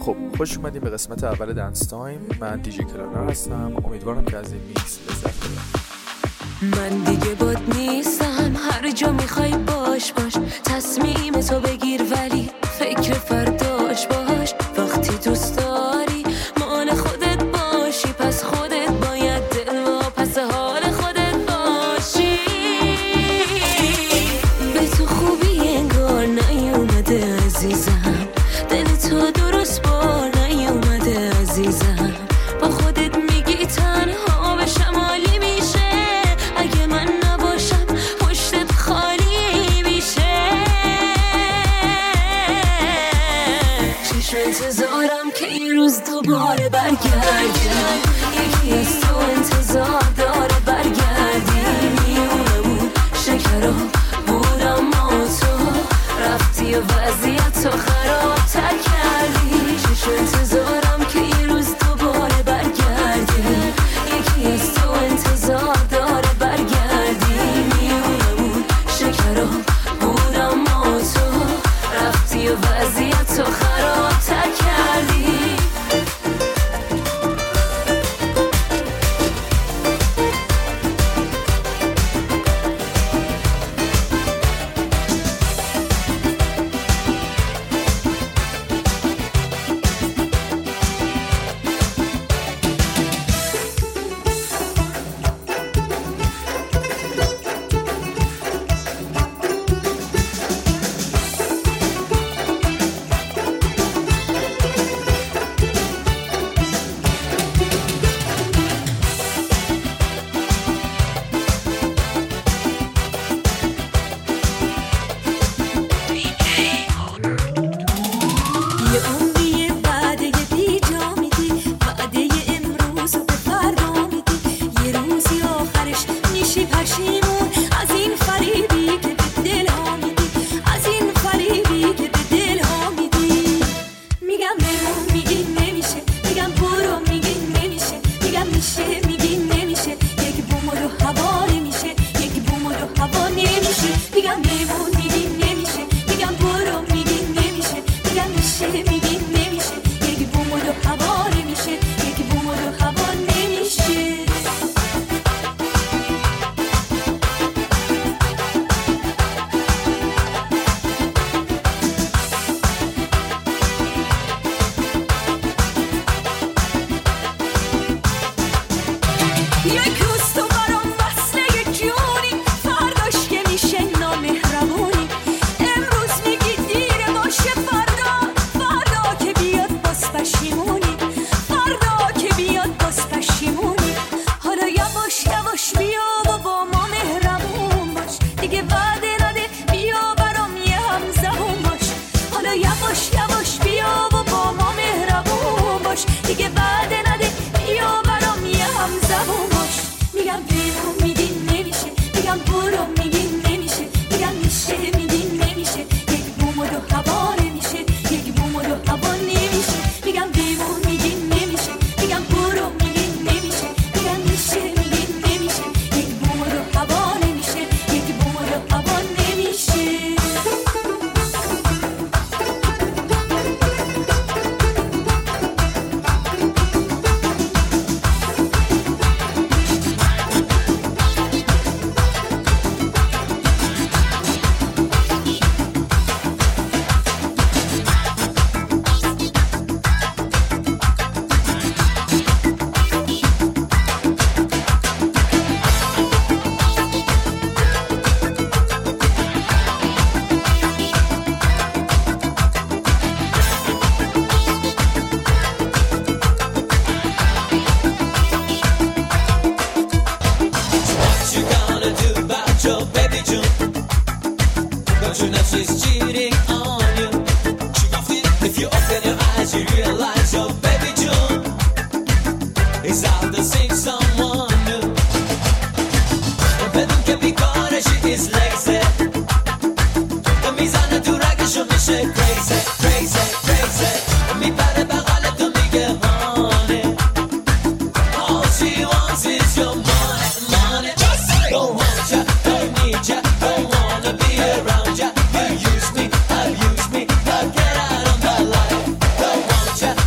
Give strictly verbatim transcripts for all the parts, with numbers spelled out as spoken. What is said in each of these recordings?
خب خوش اومدیم به قسمت اول دنس تایم. من دیجی کلارا هستم. امیدوارم که از این میکس لذت ببرید. من دیگه باد نیستم، هر جا میخوای باش باش، تصمیم تو بگیر ولی فکر فرداش باش. وقتی دوست داری مال خودت باشی، پس خودت باید دل و پس حال خودت باشی. به تو خوبی انگار نیومده عزیزم، دل تو درست بار نیومده عزیزم. با خودت میگی تنها به شمالی میشه، اگه من نباشم پشتت خالی میشه. چشم انتظارم که این روز دوباره برگردی، یکی از تو انتظار داره برگردی. میونمون شکرا بود اما تو رفتی و وضعیت تو خرابتر کردی. چشم انتظارم که این روز دوباره برگردی، یکی از تو انتظار داره برگردی. میونمون شکرا بود اما تو رفتی و وضعیت تو خرابتر کردی. Around ya, you use me, I use me, I get out of my life. Don't want ya,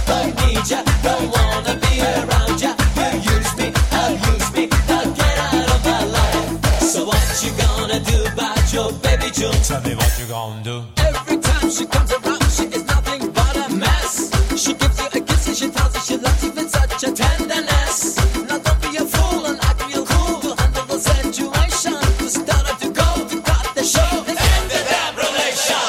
angel. Tell me what you gonna do. Every time she comes around, she is nothing but a mess. She gives you a kiss and she tells you she loves you with such a tenderness. Now don't be a fool and act real cool to handle the situation. To start to go to cut the show and end the damn relation.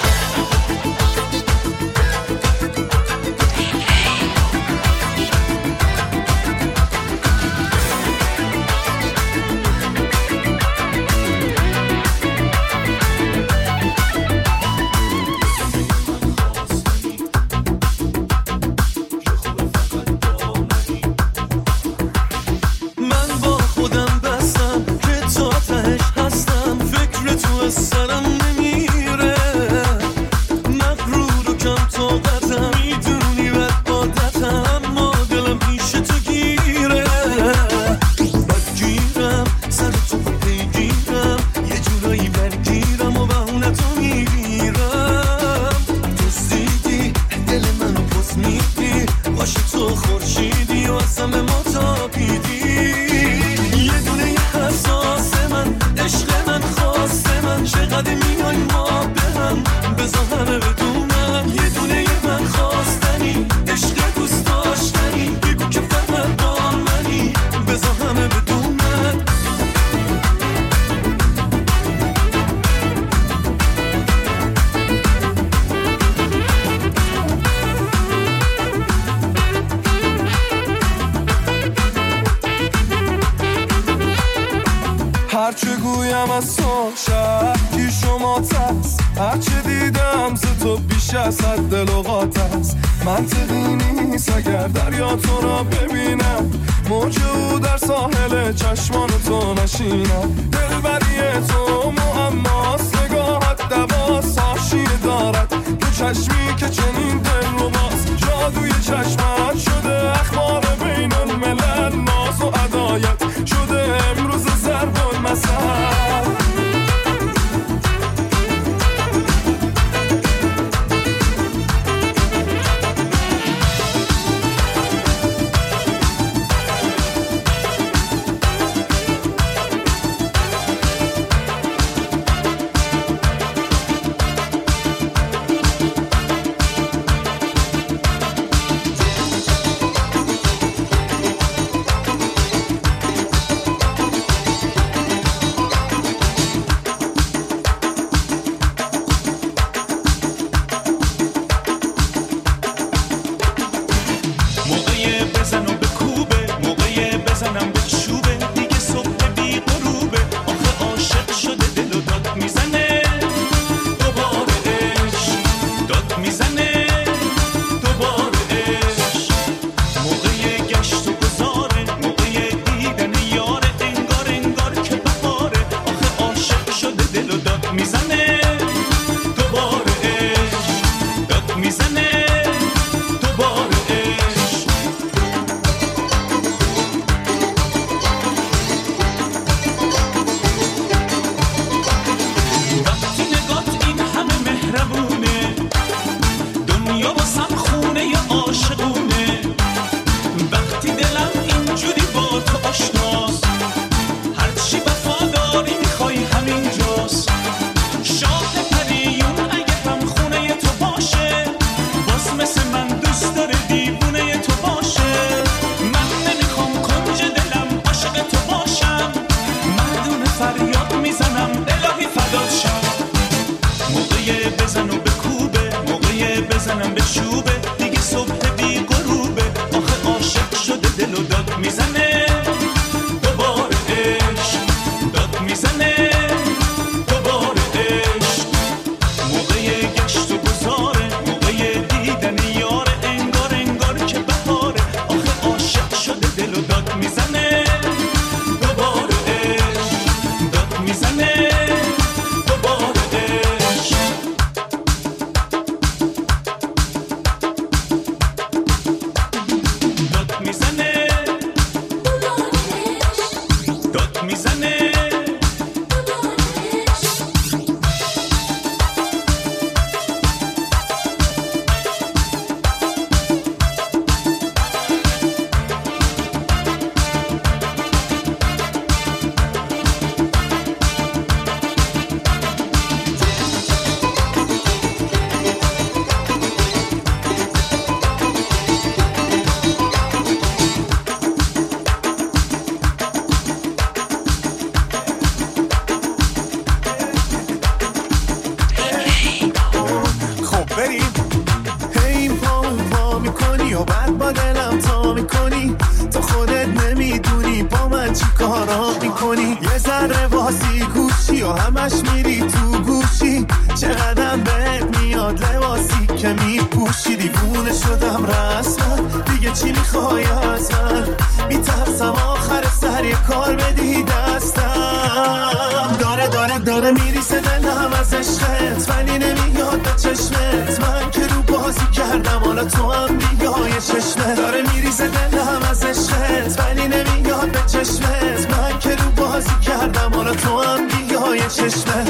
هرچه گویم از تو شکی شما تست، هرچه دیدم ز تو بیش از حد لغات است. منطقی نیست اگر دریا تو را ببینم، موج او در ساحل چشمان تو نشینم. دلبری تو معماست، نگاهت دواست، حاشیه دارد تو چشمی که چنین دل رو باز. جادوی چشمت شده اخبار بین الملل، ناز و عدایت شده امروز ضرب المثل. کارا میکنی تو خودت نمیدونی با من چی کارا میکنی یه ذره واسی گوشی و همش میری تو گوشی چقدر بهت میاد لباسی که میپوشی دیوونه شدم رسما دیگه چی میخوای از من میترسم آخر سر یه کار بدی دستم داره داره داره میریسه دلم از عشقت ولی نمیاد به چشمت من که رو بازی کردم حالا تو هم بیای چشمت داره میریسه دلم از عشقت ولی نمیاد به چشمت من که رو بازی کردم حالا تو هم بیای چشمت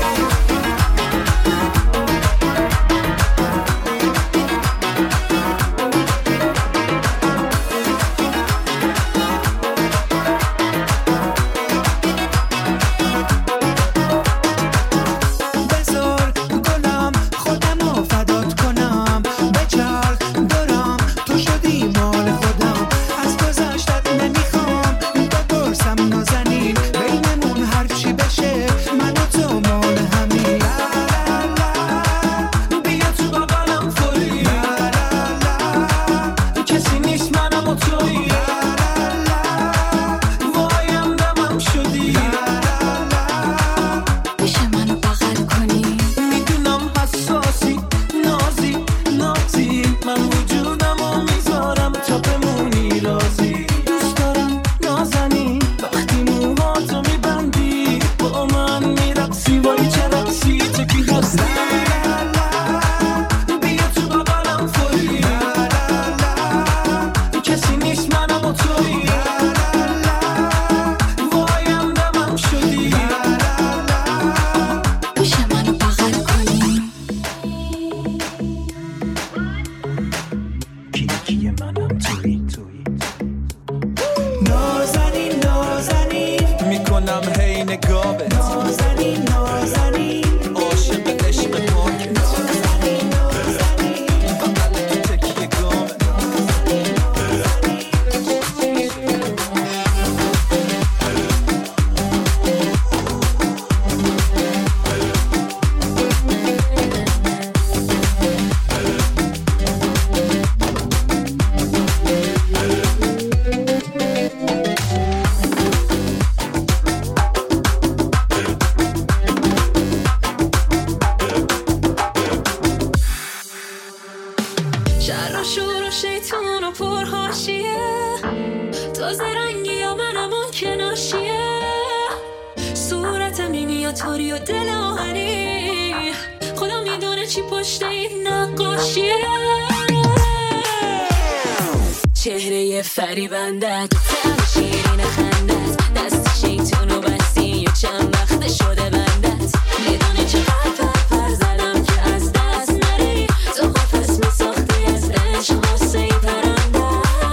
چهره فریبندت تم شیرین خندت دست شیطونو بستی یا چند وقت شده بندت میدونی چقدر پر پر زدم که از دست نری تو قفس میساختی از عشق واسه پرندت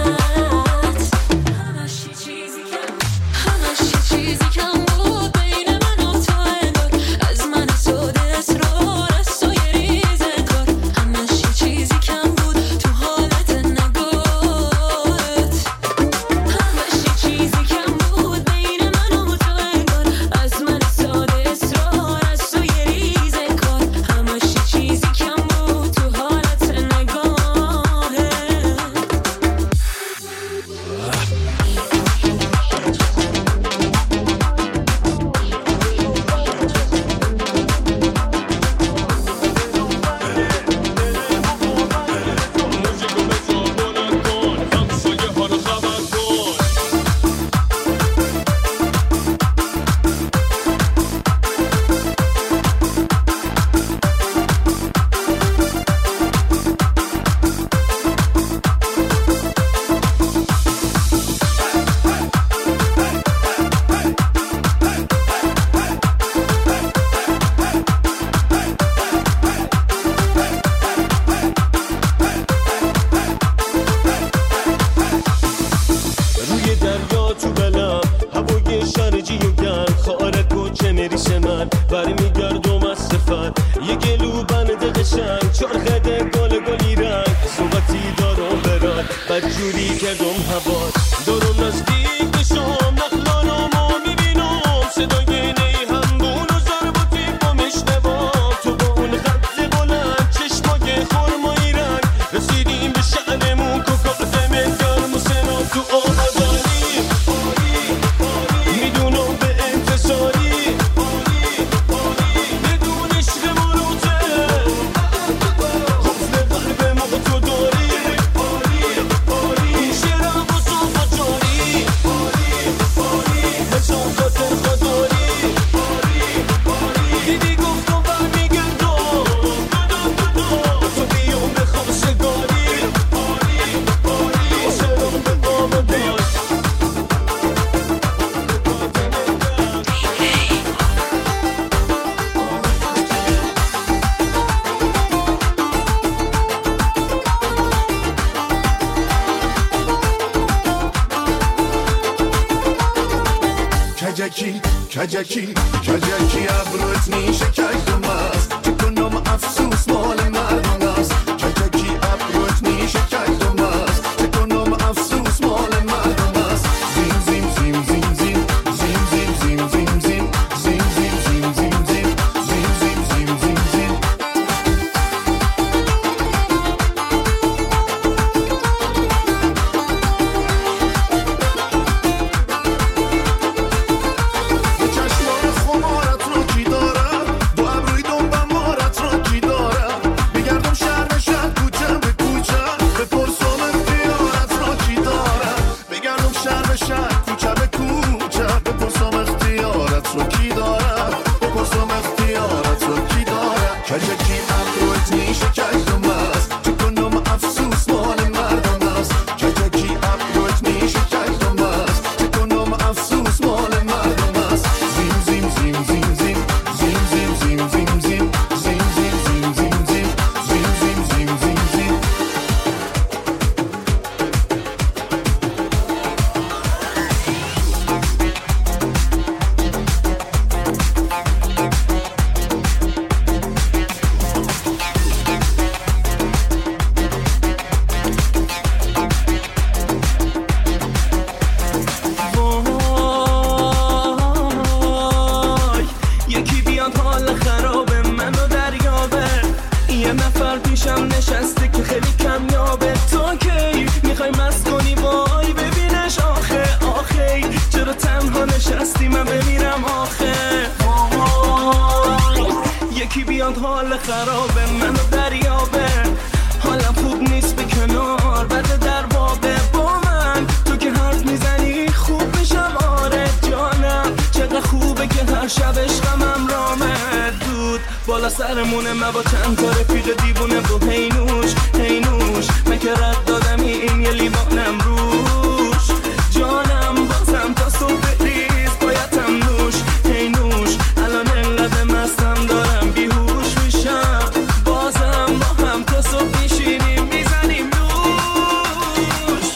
همش یه چیزی کم همش یه چیزی کم بود بین من و تو انگار از من تو دست رو از تو یه ریزه کار همش یه چیزی کم بود تو حالت نگاه بدجوری کردم هوا دارم نزدیک بشم نخلانم و میبینم صدای نی همبون و ضرباتی با مشنوا تو با اون خط بلند چشمای خرمایی رنگ رسیدیم به شأنمون که قدمت گرم و کجکی کجکی کجکی ابروت میشه کجم است چه کنم افسوس مال مردم است کجکی ابروت میشه کجم است چه کنم افسوس مال مردم است زیم زیم زیم زیم زیم زیم زیم زیم زیم زیم زیم زیم زیم زیم زیم زیم زیم زیم زیم سرمونه من با چند تا رفیق دیوونه و هینوش هینوش من که رد دادم این یه لیوانم روش جانم بازم تا صبح ریز بایدم نوش هینوش الان انقدر مستم دارم بیهوش میشم بازم با هم تا صبح میشینیم میزنیم دوش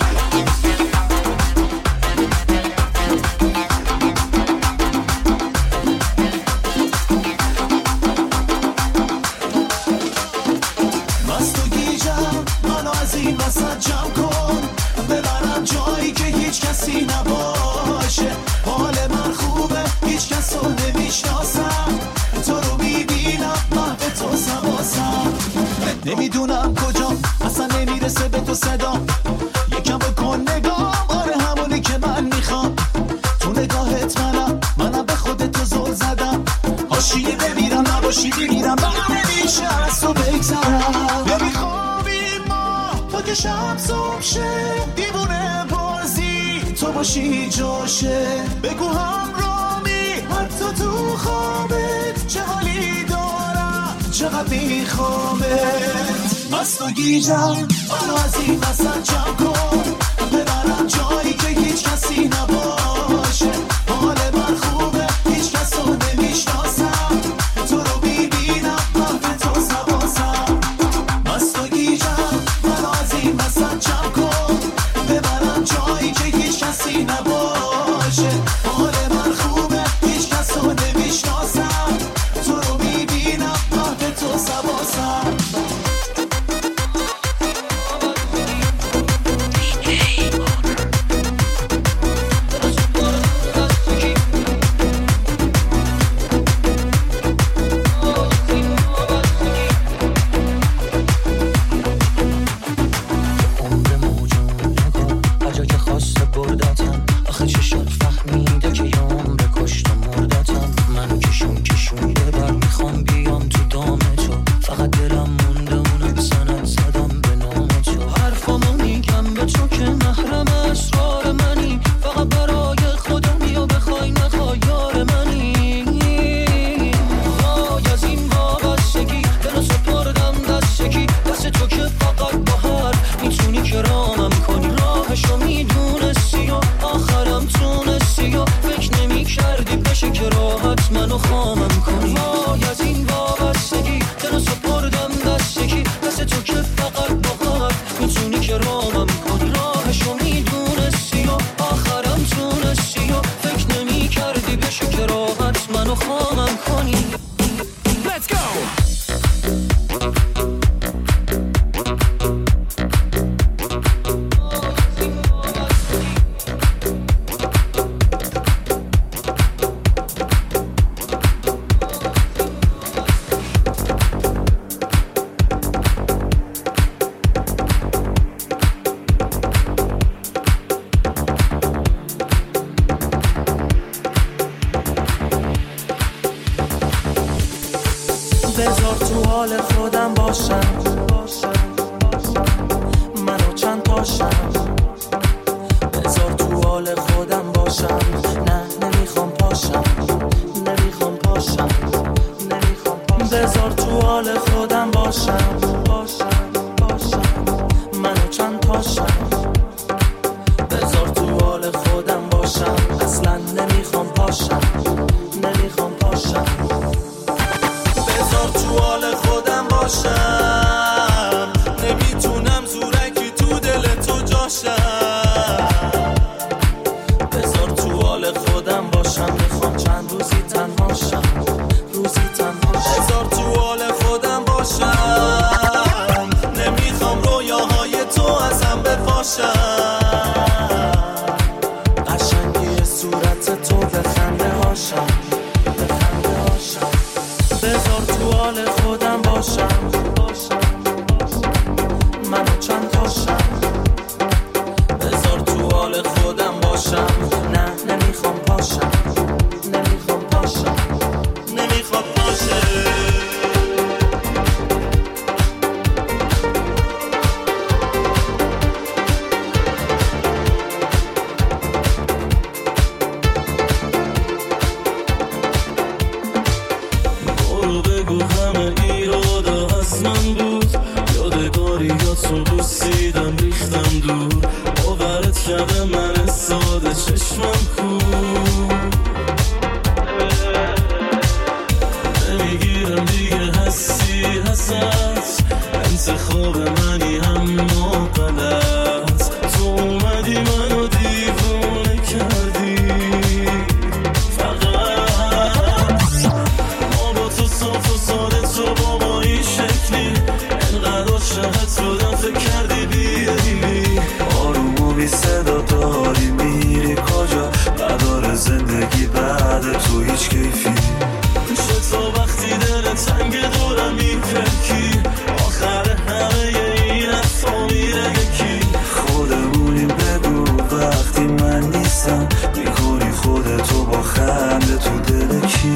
جمع کن ببرم جایی که هیچ کسی نباشه حال من خوبه هیچ کس رو نمیشناسم تو رو میبینم محو تو سواسم نمیدونم کجا اصلا نمیرسه به تو صدا یکم بکن نگاه آره همونی که من میخوام تو نگاهت منم منم به خودت تو زل زدم حاشیه بمیرم نباشی بمیرم من نمیشه از تو بگذرم نمیخوابیم ما تا که شب صبح شه دیوونه بازی تو باشی جاشه بگو همرامی حتی تو خوابت چه حالی دارم چقدر میخوامت مست و گیجم منو از این وسط جمع کن ببرم جایی که هیچ کسی نباشه حال من خوبه هیچ کس رو نمیشناسم تو رو میبینم محو تو سواسم مست و گیجم منو از این وسط جمع کن ببرم جایی که هیچ کسی نباشه حال من خوبه هیچ کس رو نمیشناسم تو رو میبینم محو تو سواسم راهشو میدونستی و آخرم تونستی و فکر نمی کردی بذار تو حال خودم باشم، منو چند پاشم. بذار تو حال خودم باشم، نه نمیخوام پاشم، نمیخوام پاشم، نمیخوام پاشم. بذار تو حال خودم باشم، باشم، باشم، منو چند پاشم. بذار تو حال خودم باشم، اصلا نمیخوام پاشم، نمیخوام پاشم. بذار تو حال خودم باشم، نمیتونم زورکی تو دل تو جاشم. بذار تو حال خودم باشم، میخوام چند روزی تنهاشم، روزی تنهاشم. بذار تو حال خودم باشم، نمیخوام رویاهای تو ازم بپاشم. قشنگی صورت تو بخنده هاشم، بخنده هاشم. بذار تو حال خودم باشم، منو چند تاشم. بذار تو حال خودم باشم، نه نمیخوام پاشم، نمیخوام پاشم، نمیخوام پاشم. تو بوسیدم ریختم دور، باورت کردم من ساده چشمم کور. نمیگیرم دیگه حسی حسد، انتخاب منی اما غلط. تو اومدی منو دیوونه کردی، فقط ما با تو صاف و ساده، تو با ما این شکلی انقدر شهد شدم فکر کردی بیایی. آروم و بی صدا داری میری کجا، نداره زندگی بعد تو هیچ کیفی. چطور وقتی دل تنگ دورم میپکی، آخر همه این حرفا میره یکی. خودمونیم بگو وقتی من نیستم، میکنی خودتو با خنده تو دل کی.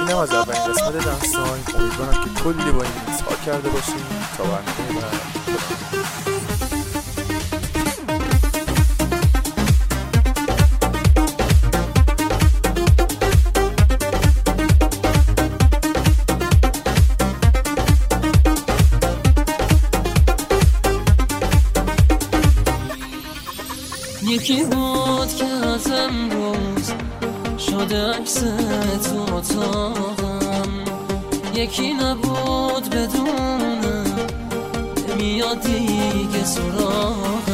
اینم از اولین قسمت دنس تایم. امیدوارم که کلی با این میکس ها کرده باشیم تا برنامه بعد. یکی بود که از امروز شده عکس تو اتاقم، یکی نبود بدونه نمیاد دیگه سراغم.